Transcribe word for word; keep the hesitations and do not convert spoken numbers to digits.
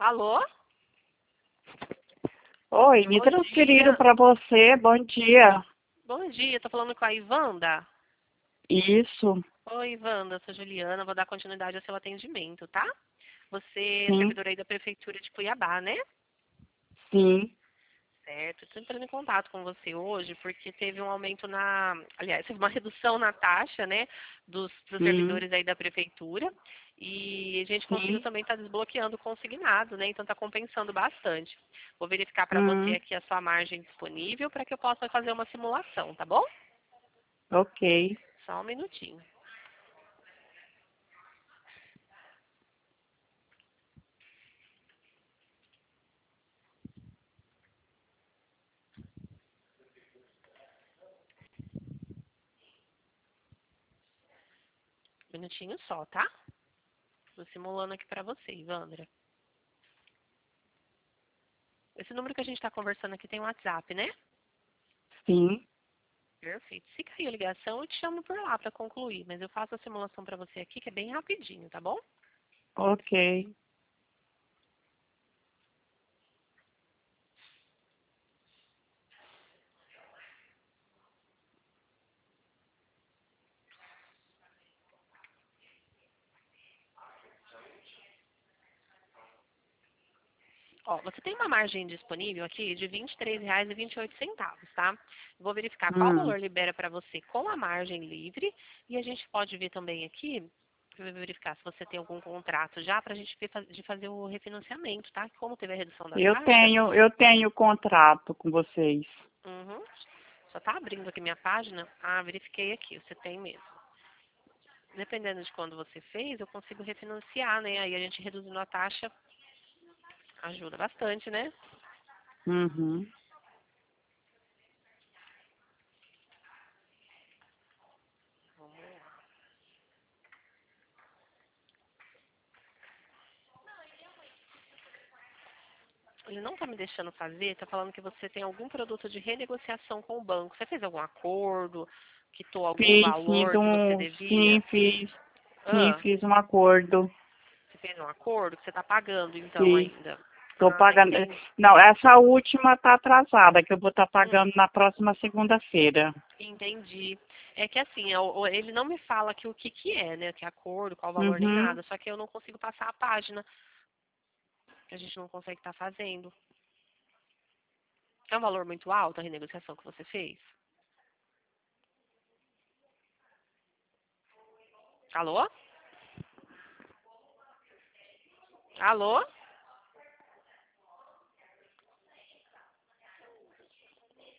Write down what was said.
Alô? Oi, me Bom transferiram dia. para você. Bom dia. Bom dia, tô falando com a Ivanda. Isso, Oi, Ivanda, sou Juliana, vou dar continuidade ao seu atendimento, tá? Você é sim, servidora aí da Prefeitura de Cuiabá, né? sim. Certo, estou entrando em contato com você hoje porque teve um aumento na, aliás, teve uma redução na taxa, né, dos, dos Hum, servidores aí da prefeitura e a gente conseguiu sim. também estar desbloqueando o consignado, né, então está compensando bastante. Vou verificar para você Hum, aqui a sua margem disponível para que eu possa fazer uma simulação, tá bom? ok. Só um minutinho. Um minutinho só, tá? Estou simulando aqui para você, Ivandra. Esse número que a gente está conversando aqui tem um WhatsApp, né? Sim, Perfeito. Se cair a ligação, eu te chamo por lá para concluir, mas eu faço a simulação para você aqui, que é bem rapidinho, tá bom? ok. Ó, você tem uma margem disponível aqui de vinte e três reais e vinte e oito centavos, tá? Vou verificar qual Hum, valor libera para você com a margem livre e a gente pode ver também aqui, eu vou verificar se você tem algum contrato já para a gente ver fa- de fazer o refinanciamento, tá? Como teve a redução da eu taxa, tenho, eu tenho contrato com vocês. uhum, só tá abrindo aqui minha página. Ah, verifiquei aqui, você tem mesmo. Dependendo de quando você fez, eu consigo refinanciar, né? Aí a gente reduzindo a taxa ajuda bastante, né? Uhum. Vamos lá. Ele não tá me deixando fazer, tá falando que você tem algum produto de renegociação com o banco. Você fez algum acordo, quitou algum Fiz, fiz valor que você um, sim, devia? fiz, sim, Ah, fiz um acordo. você fez um acordo que você tá pagando então Fiz. ainda. Tô Ah, pagando. entendi. Não, essa última tá atrasada, que eu vou estar Hum, pagando na próxima segunda-feira. entendi. É que assim, é o- o- ele não me fala aqui o que que é, né? Que acordo, qual valor nem Uhum. nada. Só que eu não consigo passar a página, que a gente não consegue estar fazendo. É um valor muito alto a renegociação que você fez? Alô? Alô?